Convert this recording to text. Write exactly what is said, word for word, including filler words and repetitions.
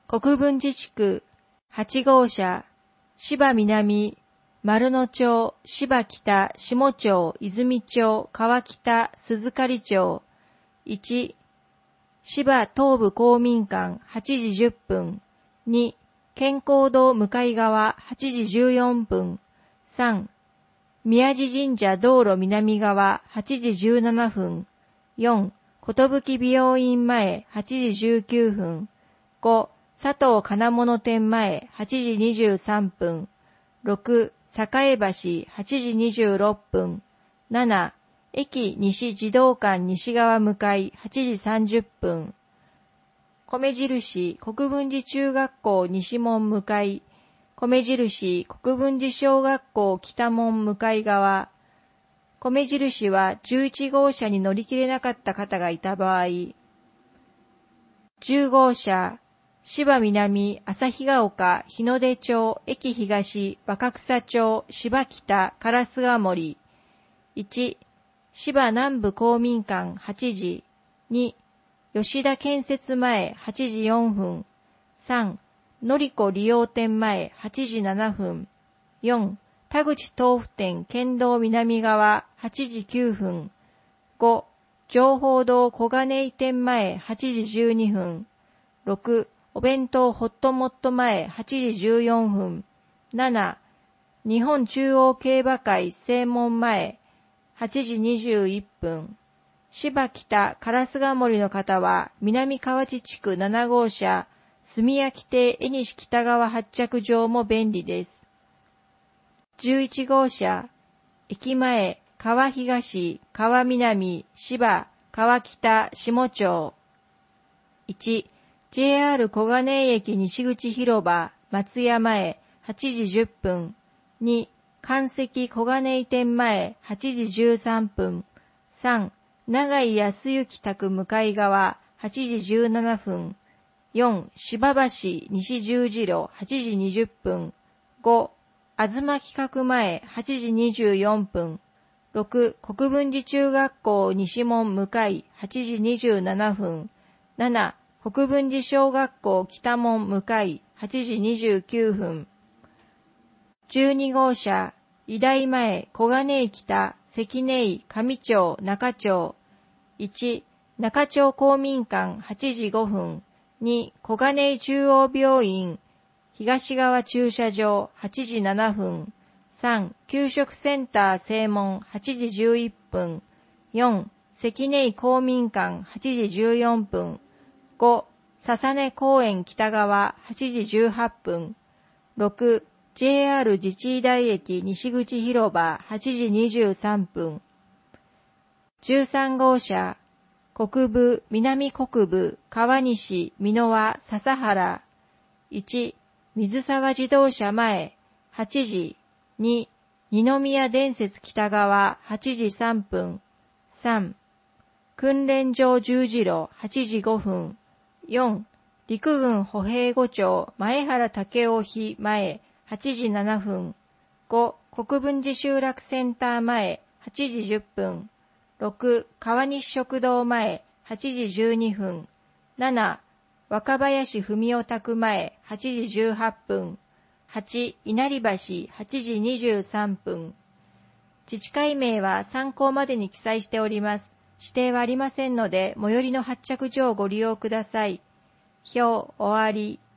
国分寺地区はち号車、芝南、丸野町、芝北、下町、泉町、川北、鈴刈町。いち、芝東部公民館はちじじゅっぷん。に、健康堂向かい側はちじじゅうよんぷん。さん、宮地神社道路南側はちじじゅうななふん。よん、寿美容院前はちじじゅうきゅうふん。ご、佐藤金物店前はちじにじゅうさんぷん。ろく、栄橋はちじにじゅうろっぷん。なな、駅西児童館西側向かいはちじさんじゅっぷん。米印国分寺中学校西門向かい、米印国分寺小学校北門向かい側。米印はじゅういち号車に乗り切れなかった方がいた場合。じゅう号車、芝南、旭ヶ丘、日の出町、駅東、若草町、芝北、烏ヶ森。いち、芝南部公民館はちじ。に、吉田建設前はちじよんふん。さん、のりこ利用店前はちじななふん。よん、田口豆腐店県道南側はちじきゅうふん。ご、情報堂小金井店前はちじじゅうにふん。ろく、お弁当ホットモット前はちじじゅうよんふん。なな、日本中央競馬会正門前はちじにじゅういっぷん。芝北烏ヶ森の方は南河内地区なな号車住焼亭江西北側発着場も便利です。じゅういち号車駅前川東川南芝川北下町。いち、ジェイアール 小金井駅西口広場松屋前はちじじゅっぷん。に、関石小金井店前はちじじゅうさんぷん。さん、長井康之宅向かい側はちじじゅうななふん。よん、芝橋西十字路はちじにじゅっぷん。ご、東企画前はちじにじゅうよんぷん。ろく、国分寺中学校西門向かいはちじにじゅうななふん。なな、国分寺小学校北門向かいはちじにじゅうきゅうふん。じゅうに号車、医大前小金井北関根井上町中町。いち、中町公民館はちじごふん。に、小金井中央病院東側駐車場はちじななふん。さん、給食センター正門はちじじゅういっぷん。よん、関根井公民館はちじじゅうよんぷん。ご、笹根公園北側はちじじゅうはっぷん。ろく、ジェイアール 自治医大駅西口広場はちじにじゅうさんぷん。じゅうさん号車、国分南国分川西美濃和笹原。いち、水沢自動車前はちじ。に、二宮伝説北側はちじさんぷん。さん、訓練場十字路はちじごふん。よん、陸軍歩兵五町前原武雄碑前はちじななふん。ご、国分寺集落センター前はちじじゅっぷん。ろく、川西食堂前はちじじゅうにふん。なな、若林文夫宅前はちじじゅうはっぷん。はち、稲荷橋はちじにじゅうさんぷん。自治会名は参考までに記載しております。指定はありませんので、最寄りの発着所をご利用ください。表終わり。